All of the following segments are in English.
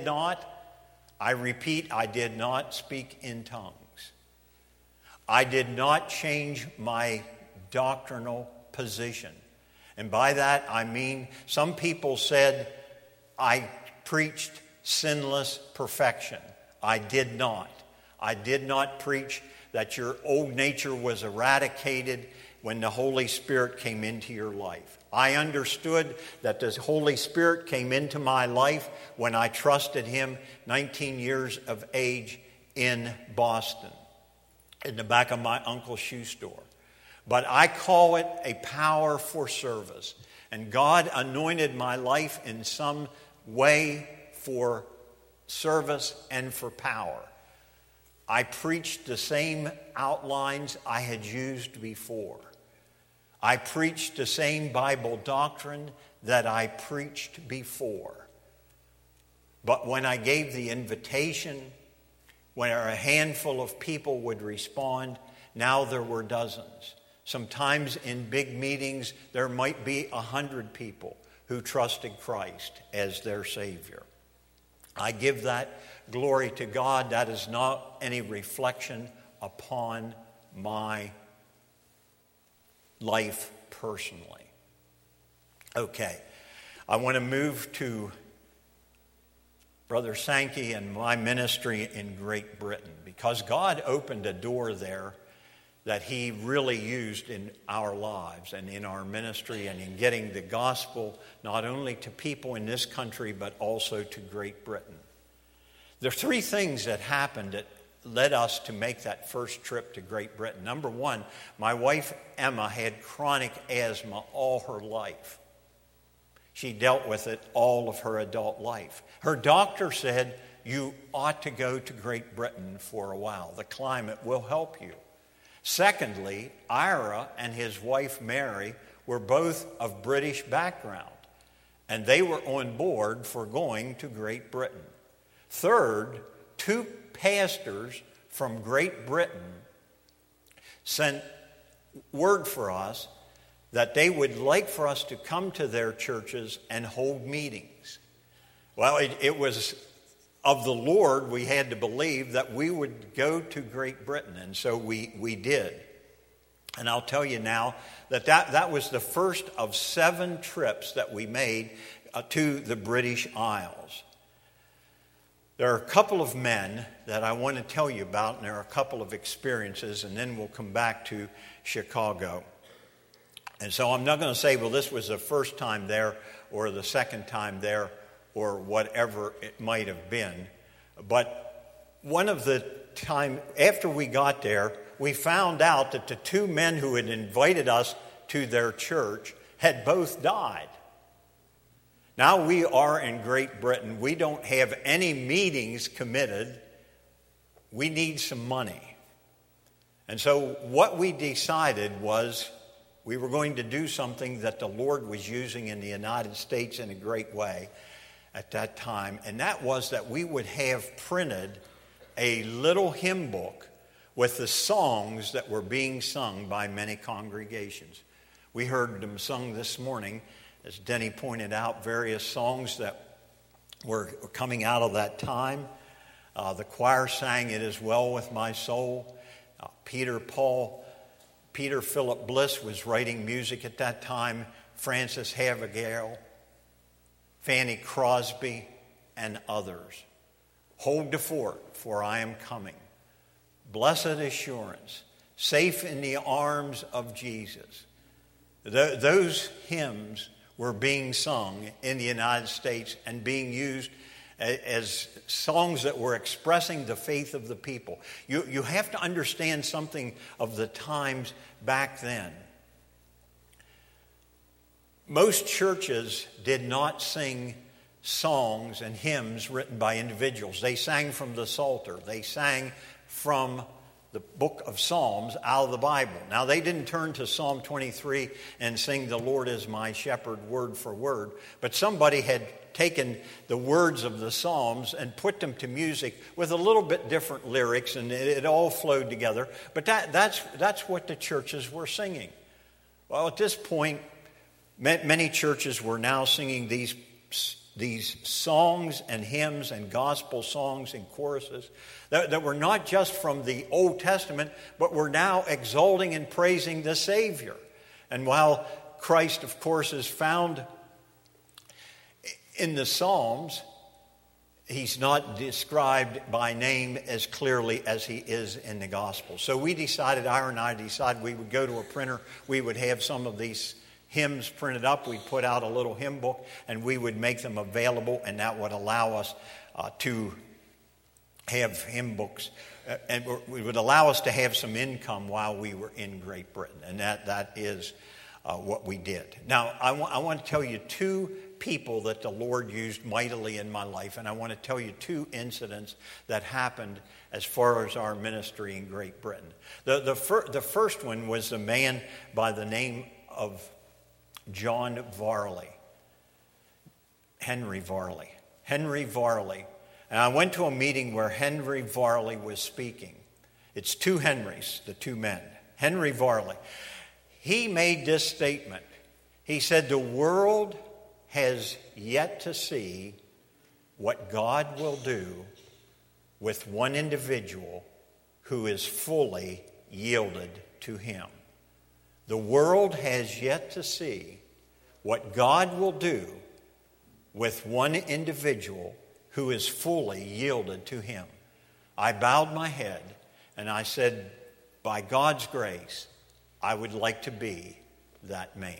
did not, I repeat, I did not speak in tongues. I did not change my doctrinal position. And by that I mean some people said I preached sinless perfection. I did not. I did not preach that your old nature was eradicated when the Holy Spirit came into your life. I understood that the Holy Spirit came into my life when I trusted Him 19 years of age in Boston, in the back of my uncle's shoe store. But I call it a power for service. And God anointed my life in some way for service and for power. I preached the same outlines I had used before. I preached the same Bible doctrine that I preached before. But when I gave the invitation, when a handful of people would respond, now there were dozens. Sometimes in big meetings, there might be 100 people who trusted Christ as their Savior. I give that glory to God. That is not any reflection upon my life personally. Okay, I want to move to Brother Sankey and my ministry in Great Britain, because God opened a door there that He really used in our lives and in our ministry and in getting the gospel not only to people in this country but also to Great Britain. There are three things that happened that led us to make that first trip to Great Britain. Number one, my wife Emma had chronic asthma all her life. She dealt with it all of her adult life. Her doctor said, you ought to go to Great Britain for a while. The climate will help you. Secondly, Ira and his wife Mary were both of British background, and they were on board for going to Great Britain. Third, two pastors from Great Britain sent word for us that they would like for us to come to their churches and hold meetings. Well, it was of the Lord. We had to believe that we would go to Great Britain, and so we did. And I'll tell you now that was the first of 7 trips that we made to the British Isles. There are a couple of men that I want to tell you about, and there are a couple of experiences, and then we'll come back to Chicago. And so I'm not going to say, well, this was the first time there or the second time there or whatever it might have been. But one of the time after we got there, we found out that the 2 men who had invited us to their church had both died. Now we are in Great Britain. We don't have any meetings committed. We need some money. And so what we decided was we were going to do something that the Lord was using in the United States in a great way at that time. And that was that we would have printed a little hymn book with the songs that were being sung by many congregations. We heard them sung this morning, as Denny pointed out, various songs that were coming out of that time. The choir sang "It Is Well With My Soul." Peter Philip Bliss was writing music at that time. Frances Havergal, Fanny Crosby, and others. "Hold the fort, for I am coming." "Blessed Assurance," "Safe in the Arms of Jesus." Those hymns were being sung in the United States and being used as songs that were expressing the faith of the people. You have to understand something of the times back then. Most churches did not sing songs and hymns written by individuals. They sang from the Psalter. They sang from the book of Psalms out of the Bible. Now, they didn't turn to Psalm 23 and sing "The Lord is my shepherd" word for word, but somebody had taken the words of the Psalms and put them to music with a little bit different lyrics, and it all flowed together. But that's what the churches were singing. Well, at this point, many churches were now singing these these songs and hymns and gospel songs and choruses that were not just from the Old Testament, but were now exalting and praising the Savior. And while Christ, of course, is found in the Psalms, he's not described by name as clearly as he is in the gospel. So we decided, Ira and I decided we would go to a printer. We would have some of these hymns printed up. We'd put out a little hymn book, and we would make them available, and that would allow us to have hymn books. And it would allow us to have some income while we were in Great Britain. And that is what we did. Now, I want to tell you two people that the Lord used mightily in my life, and I want to tell you two incidents that happened as far as our ministry in Great Britain. The first one was a man by the name of John Varley, Henry Varley. And I went to a meeting where Henry Varley was speaking. It's two Henrys, the two men. Henry Varley. He made this statement. He said, the world has yet to see what God will do with one individual who is fully yielded to him. The world has yet to see what God will do with one individual who is fully yielded to him. I bowed my head and I said, by God's grace, I would like to be that man.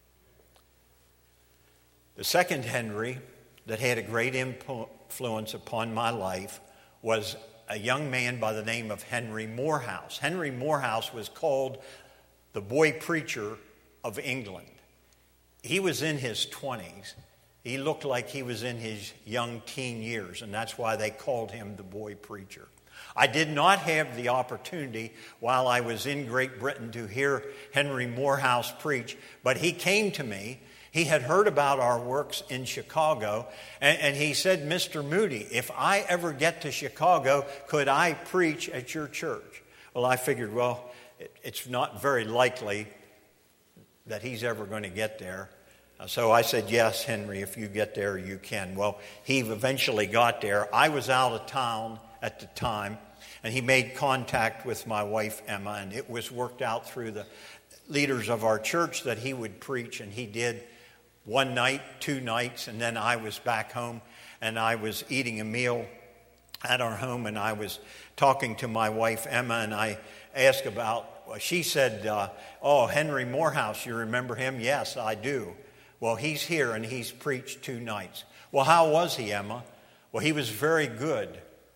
The second Henry that had a great influence upon my life was a young man by the name of Henry Morehouse. Henry Morehouse was called the boy preacher of England. He was in his 20s. He looked like he was in his young teen years, and that's why they called him the boy preacher. I did not have the opportunity while I was in Great Britain to hear Henry Morehouse preach, but he came to me. He had heard about our works in Chicago, and he said, Mr. Moody, if I ever get to Chicago, could I preach at your church? Well, I figured, it's not very likely that he's ever going to get there. So I said, yes, Henry, if you get there, you can. Well, he eventually got there. I was out of town at the time, and he made contact with my wife, Emma, and it was worked out through the leaders of our church that he would preach, and he did one night, 2 nights, and then I was back home, and I was eating a meal at our home, and I was talking to my wife, Emma, and I asked she said, Henry Morehouse, you remember him? Yes, I do. Well, he's here, and he's preached 2 nights. Well, how was he, Emma? Well, he was very good,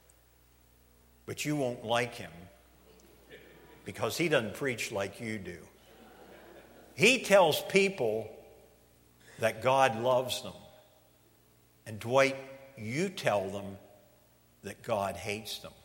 but you won't like him because he doesn't preach like you do. He tells people that God loves them. And Dwight, you tell them that God hates them.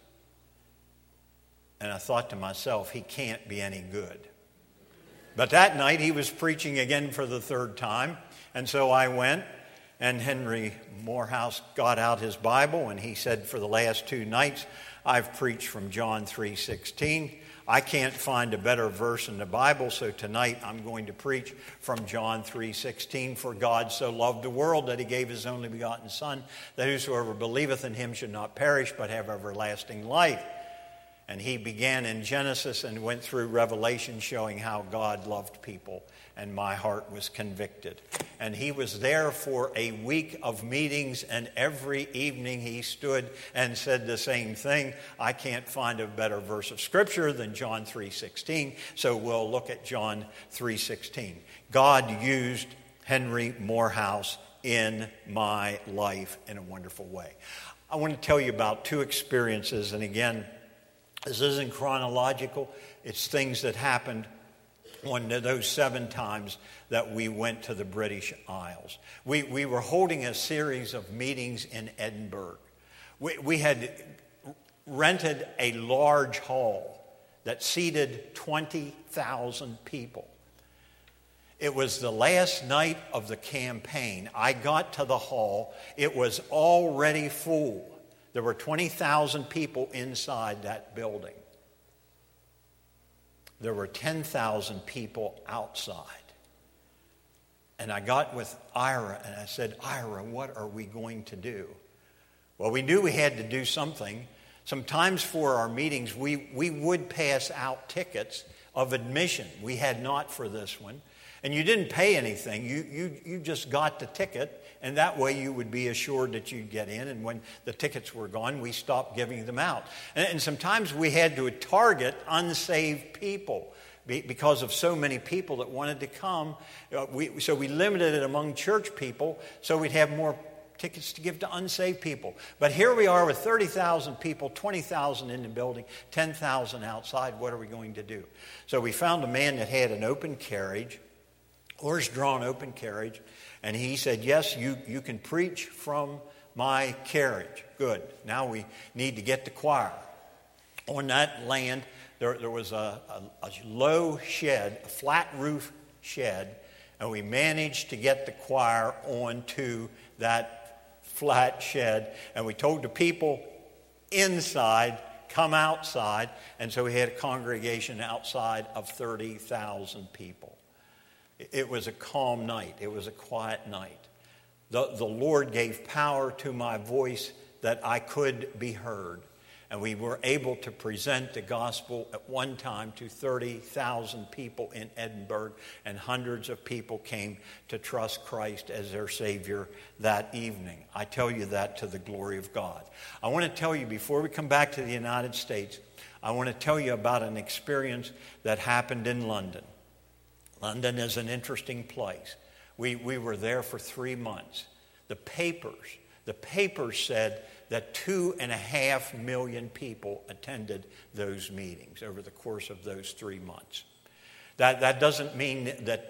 And I thought to myself, he can't be any good. But that night he was preaching again for the 3rd time. And so I went, and Henry Morehouse got out his Bible, and he said, for the last 2 nights, I've preached from John 3:16. I can't find a better verse in the Bible, so tonight I'm going to preach from John 3:16. For God so loved the world that he gave his only begotten Son, that whosoever believeth in him should not perish, but have everlasting life. And he began in Genesis and went through Revelation, showing how God loved people, and my heart was convicted. And he was there for a week of meetings, and every evening he stood and said the same thing. I can't find a better verse of Scripture than John 3:16, so we'll look at John 3:16. God used Henry Morehouse in my life in a wonderful way. I want to tell you about 2 experiences, and again, this isn't chronological. It's things that happened one of those 7 times that we went to the British Isles. We were holding a series of meetings in Edinburgh. We had rented a large hall that seated 20,000 people. It was the last night of the campaign. I got to the hall. It was already full. There were 20,000 people inside that building. There were 10,000 people outside. And I got with Ira and I said, Ira, what are we going to do? Well, we knew we had to do something. Sometimes for our meetings, we would pass out tickets of admission. We had not for this one. And you didn't pay anything. You just got the ticket, and that way you would be assured that you'd get in. And when the tickets were gone, we stopped giving them out. And sometimes we had to target unsaved people because of so many people that wanted to come. So we limited it among church people so we'd have more tickets to give to unsaved people. But here we are with 30,000 people, 20,000 in the building, 10,000 outside. What are we going to do? So we found a man that had an open carriage, horse-drawn open carriage, and he said, yes, you can preach from my carriage. Good. Now we need to get the choir. On that land, there was a low shed, a flat roof shed, and we managed to get the choir onto that flat shed, and we told the people inside, come outside, and so we had a congregation outside of 30,000 people. It was a calm night. It was a quiet night. The Lord gave power to my voice that I could be heard. And we were able to present the gospel at one time to 30,000 people in Edinburgh, and hundreds of people came to trust Christ as their Savior that evening. I tell you that to the glory of God. I want to tell you, before we come back to the United States, I want to tell you about an experience that happened in London. London is an interesting place. We were there for 3 months. The papers said that 2.5 million people attended those meetings over the course of those 3 months. That doesn't mean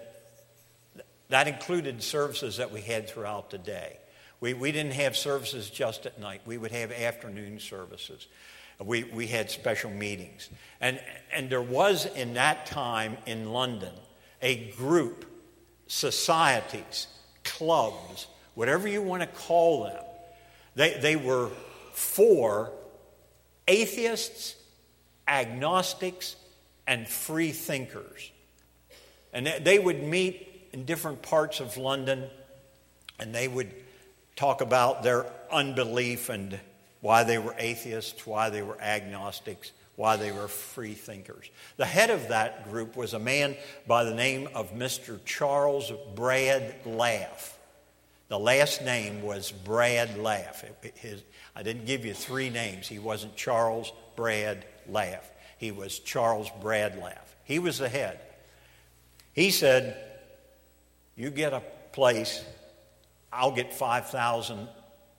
that included services that we had throughout the day. We didn't have services just at night. We would have afternoon services. We had special meetings. And there was in that time in London a group, societies, clubs, whatever you want to call them. They were for atheists, agnostics, and free thinkers. And they would meet in different parts of London, and they would talk about their unbelief and why they were atheists, why they were agnostics, why they were free thinkers. The head of that group was a man by the name of Mr. Charles Bradlaugh. The last name was Bradlaugh. I didn't give you 3 names. He wasn't Charles Bradlaugh. He was Charles Bradlaugh. He was the head. He said, you get a place, I'll get 5,000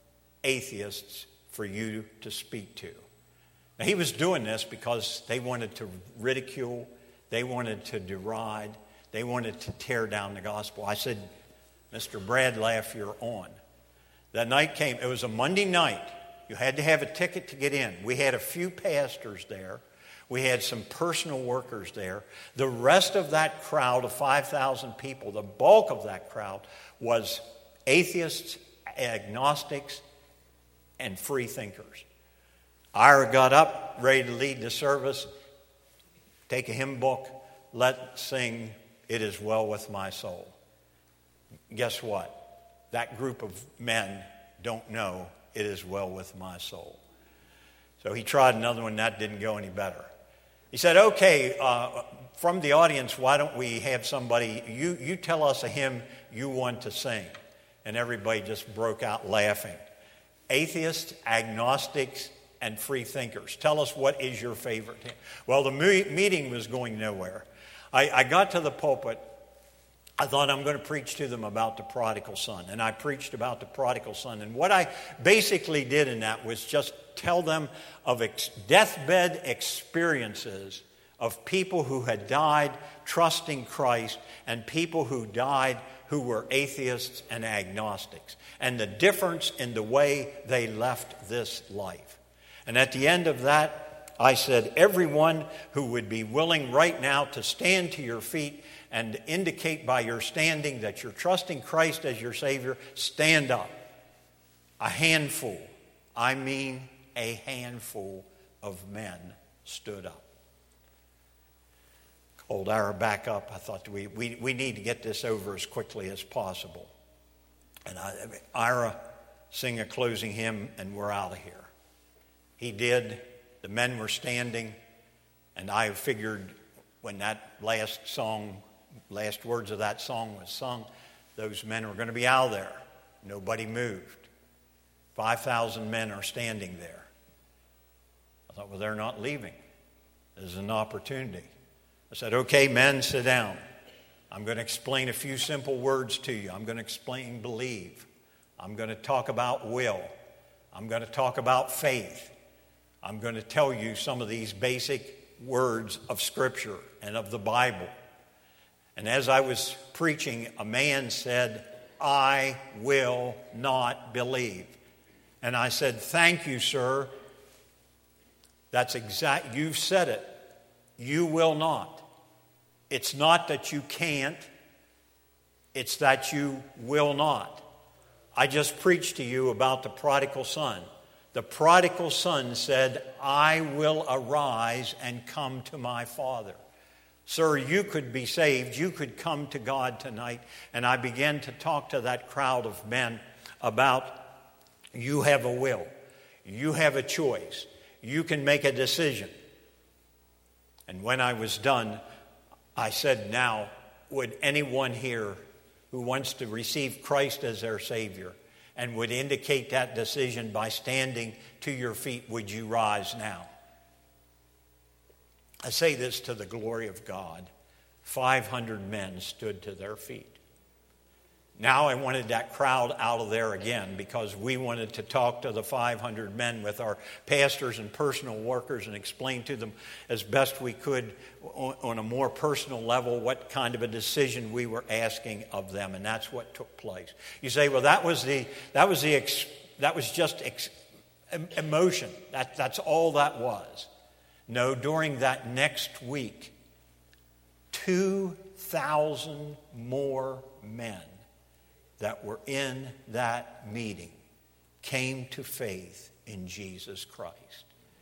atheists for you to speak to. Now, he was doing this because they wanted to ridicule, they wanted to deride, they wanted to tear down the gospel. I said, Mr. Bradlaugh, you're on. That night came. It was a Monday night. You had to have a ticket to get in. We had a few pastors there. We had some personal workers there. The rest of that crowd of 5,000 people, the bulk of that crowd, was atheists, agnostics, and free thinkers. Ira got up, ready to lead the service, take a hymn book, let's sing, "It Is Well With My Soul." Guess what? That group of men don't know it is well with my soul. So he tried another one, that didn't go any better. He said, okay, from the audience, why don't we have somebody, you tell us a hymn you want to sing. And everybody just broke out laughing. Atheists, agnostics, and free thinkers. Tell us, what is your favorite hymn? Well, the meeting was going nowhere. I got to the pulpit. I thought, I'm going to preach to them about the prodigal son. And I preached about the prodigal son. And what I basically did in that was just tell them of deathbed experiences of people who had died trusting Christ and people who died who were atheists and agnostics, and the difference in the way they left this life. And at the end of that, I said, everyone who would be willing right now to stand to your feet and indicate by your standing that you're trusting Christ as your Savior, stand up. A handful, I mean a handful of men stood up. old Ira back up. I thought we need to get this over as quickly as possible. And Ira sing a closing hymn, and we're out of here. He did. The men were standing, and I figured when that last words of that song was sung, those men were going to be out of there. Nobody moved. 5,000 men are standing there. I thought, well, they're not leaving. This is an opportunity. I said, okay, men, sit down. I'm going to explain a few simple words to you. I'm going to explain believe. I'm going to talk about will. I'm going to talk about faith. I'm going to tell you some of these basic words of Scripture and of the Bible. And as I was preaching, a man said, I will not believe. And I said, thank you, sir. That's exact. You've said it. You will not. It's not that you can't. It's that you will not. I just preached to you about the prodigal son. The prodigal son said, I will arise and come to my father. Sir, you could be saved. You could come to God tonight. And I began to talk to that crowd of men about you have a will. You have a choice. You can make a decision. And when I was done, I said, now, would anyone here who wants to receive Christ as their Savior and would indicate that decision by standing to your feet, would you rise now? I say this to the glory of God. 500 men stood to their feet. Now I wanted that crowd out of there again because we wanted to talk to the 500 men with our pastors and personal workers and explain to them as best we could on a more personal level what kind of a decision we were asking of them, and that's what took place. You say, well, that was just emotion. That's all that was. No, during that next week, 2,000 more men that were in that meeting came to faith in Jesus Christ.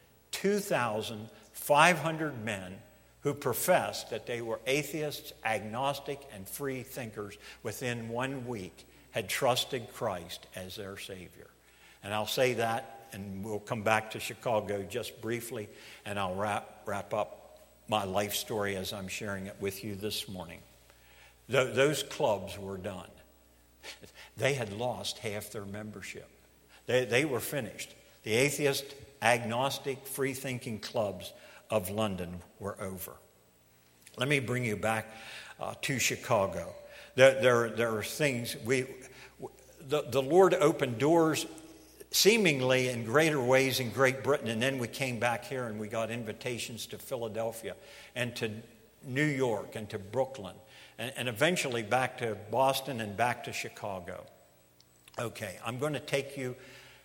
2,500 men who professed that they were atheists, agnostic, and free thinkers within 1 week had trusted Christ as their Savior. And I'll say that, and we'll come back to Chicago just briefly, and I'll wrap up my life story as I'm sharing it with you this morning. Those clubs were done. They had lost half their membership. They were finished. The atheist, agnostic, free-thinking clubs of London were over. Let me bring you back to Chicago. There are things, the Lord opened doors seemingly in greater ways in Great Britain, and then we came back here and we got invitations to Philadelphia and to New York and to Brooklyn. And eventually back to Boston and back to Chicago. Okay, I'm going to take you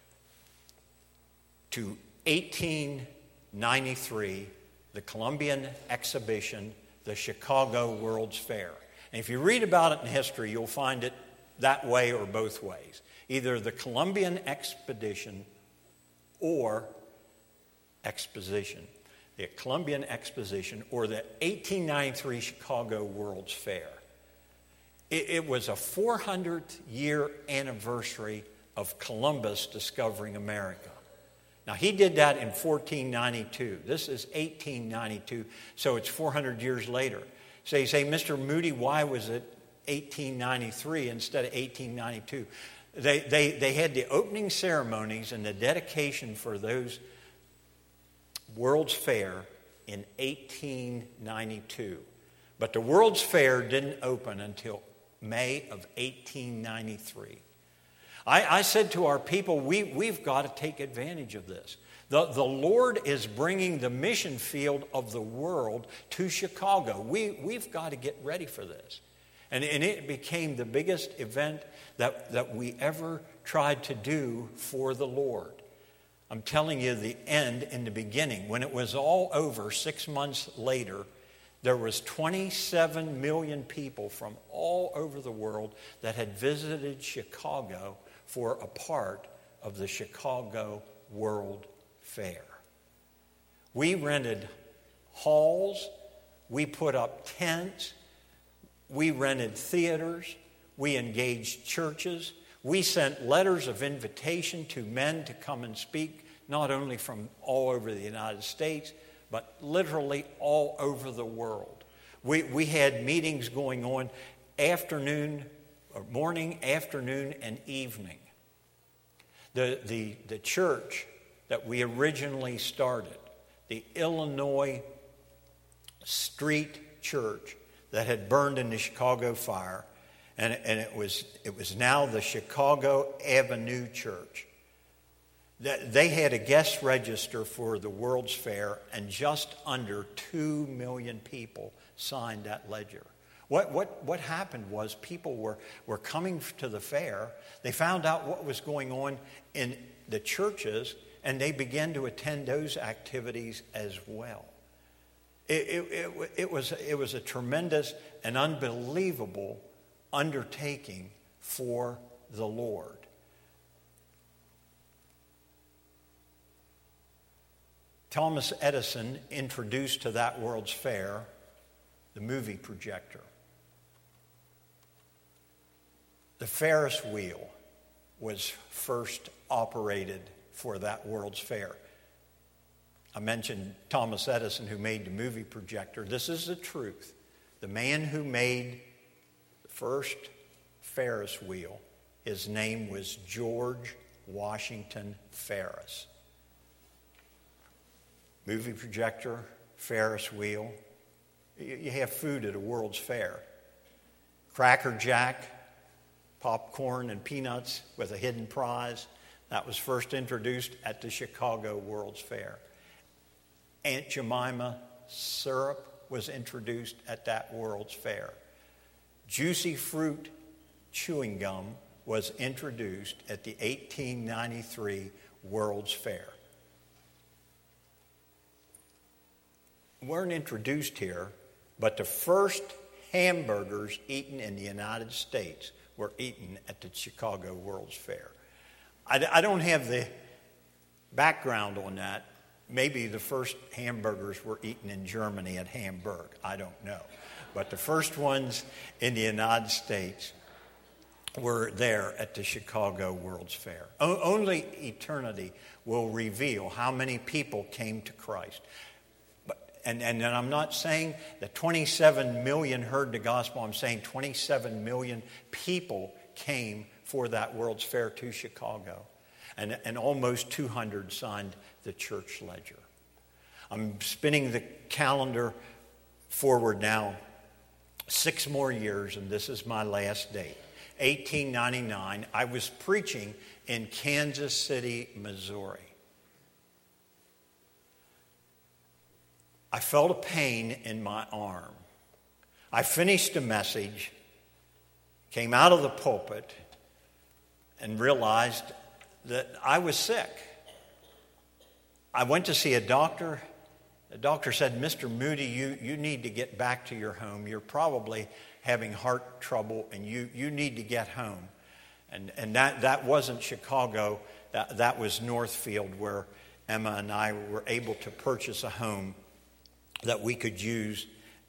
to 1893, the Columbian Exhibition, the Chicago World's Fair. And if you read about it in history, you'll find it that way or both ways. Either the Columbian Expedition or Exposition. The Columbian Exposition, or the 1893 Chicago World's Fair. It was a 400th year anniversary of Columbus discovering America. Now, he did that in 1492. This is 1892, so it's 400 years later. So you say, Mr. Moody, why was it 1893 instead of 1892? They had the opening ceremonies and the dedication for those World's Fair in 1892. But the World's Fair didn't open until May of 1893. I said to our people, we've got to take advantage of this. The Lord is bringing the mission field of the world to Chicago. We've got to get ready for this. And it became the biggest event that we ever tried to do for the Lord. I'm telling you the end in the beginning. When it was all over, 6 months later, there was 27 million people from all over the world that had visited Chicago for a part of the Chicago World Fair. We rented halls, We put up tents. We rented theaters. We engaged churches. We sent letters of invitation to men to come and speak, not only from all over the United States, but literally all over the world. We had meetings going on morning, afternoon, and evening. The church that we originally started, the Illinois Street Church that had burned in the Chicago fire, and it was now the Chicago Avenue Church. They had a guest register for the World's Fair, and just under 2 million people signed that ledger. What happened was people were coming to the fair. They found out what was going on in the churches, and they began to attend those activities as well. It was a tremendous and unbelievable undertaking for the Lord. Thomas Edison introduced to that World's Fair the movie projector. The Ferris wheel was first operated for that World's Fair. I mentioned Thomas Edison, who made the movie projector. This is the truth. The man who made the first Ferris wheel, his name was George Washington Ferris. Movie projector, Ferris wheel. You have food at a World's Fair. Cracker Jack, popcorn and peanuts with a hidden prize. That was first introduced at the Chicago World's Fair. Aunt Jemima syrup was introduced at that World's Fair. Juicy fruit chewing gum was introduced at the 1893 World's Fair. Weren't introduced here, but the first hamburgers eaten in the United States were eaten at the Chicago World's Fair. I don't have the background on that. Maybe the first hamburgers were eaten in Germany at Hamburg. I don't know. But the first ones in the United States were there at the Chicago World's Fair. Only eternity will reveal how many people came to Christ. And I'm not saying that 27 million heard the gospel. I'm saying 27 million people came for that World's Fair to Chicago. And almost 200 signed the church ledger. I'm spinning the calendar forward now 6 more years, and this is my last date. 1899, I was preaching in Kansas City, Missouri. I felt a pain in my arm. I finished the message, came out of the pulpit, and realized that I was sick. I went to see a doctor. The doctor said, "Mr. Moody, you need to get back to your home. You're probably having heart trouble, and you need to get home." And that wasn't Chicago. That was Northfield, where Emma and I were able to purchase a home that we could use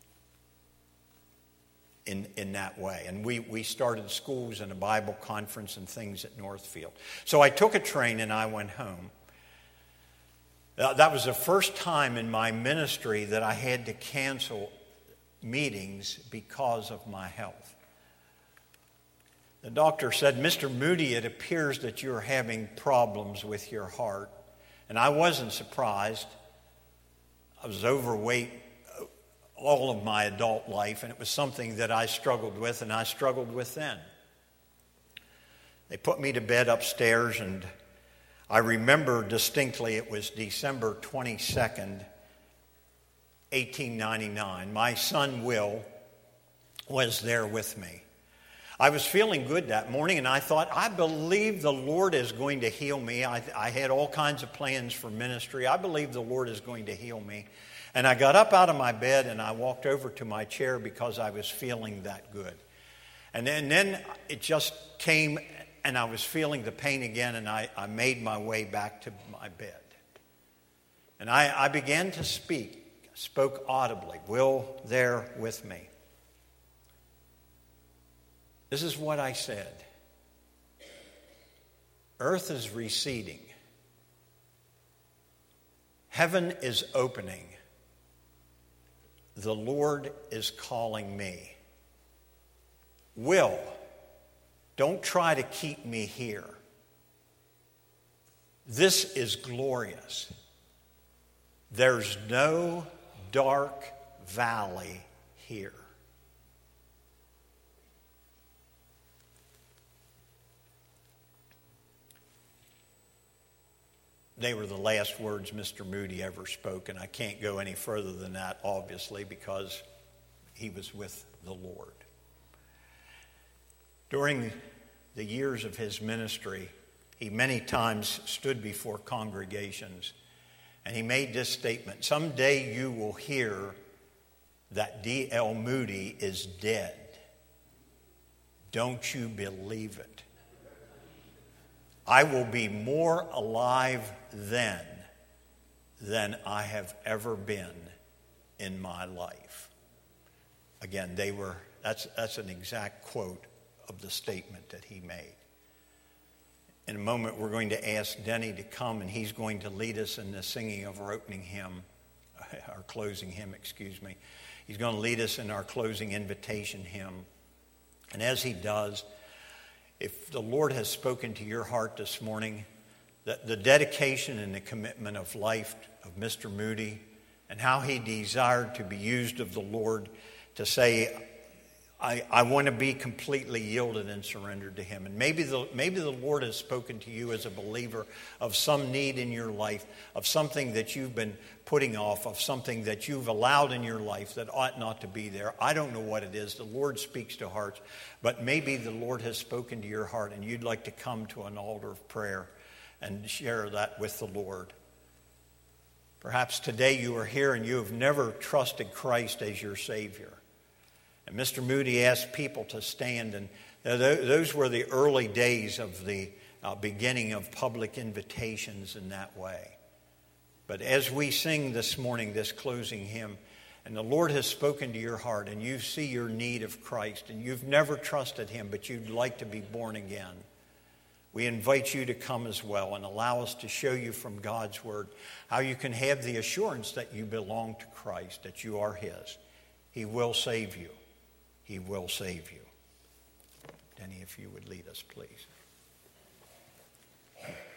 in that way. And we started schools and a Bible conference and things at Northfield. So I took a train and I went home. That was the first time in my ministry that I had to cancel meetings because of my health. The doctor said, "Mr. Moody, it appears that you're having problems with your heart." And I wasn't surprised. I was overweight all of my adult life, and it was something that I struggled with, and I struggled with then. They put me to bed upstairs, and I remember distinctly it was December 22nd, 1899. My son, Will, was there with me. I was feeling good that morning, and I thought, I believe the Lord is going to heal me. I had all kinds of plans for ministry. I believe the Lord is going to heal me. And I got up out of my bed, and I walked over to my chair because I was feeling that good. And then it just came, and I was feeling the pain again, and I made my way back to my bed. And I began to speak. spoke audibly, Will there with me. This is what I said. Earth is receding. Heaven is opening. The Lord is calling me. Will, don't try to keep me here. This is glorious. There's no dark valley here. They were the last words Mr. Moody ever spoke, and I can't go any further than that, obviously, because he was with the Lord. During the years of his ministry, he many times stood before congregations, and he made this statement: someday you will hear that D.L. Moody is dead. Don't you believe it? I will be more alive then than I have ever been in my life. Again, that's an exact quote of the statement that he made. In a moment, we're going to ask Denny to come, and he's going to lead us in the singing of our opening hymn, our closing hymn, excuse me. He's going to lead us in our closing invitation hymn. And as he does, if the Lord has spoken to your heart this morning, that the dedication and the commitment of life of Mr. Moody and how he desired to be used of the Lord to say, I want to be completely yielded and surrendered to him. And maybe the Lord has spoken to you as a believer of some need in your life, of something that you've been putting off, of something that you've allowed in your life that ought not to be there. I don't know what it is. The Lord speaks to hearts. But maybe the Lord has spoken to your heart and you'd like to come to an altar of prayer and share that with the Lord. Perhaps today you are here and you have never trusted Christ as your Savior. And Mr. Moody asked people to stand, and those were the early days of the beginning of public invitations in that way. But as we sing this morning, this closing hymn, and the Lord has spoken to your heart, and you see your need of Christ, and you've never trusted him, but you'd like to be born again, we invite you to come as well and allow us to show you from God's Word how you can have the assurance that you belong to Christ, that you are his. He will save you. He will save you. Denny, if you would lead us, please.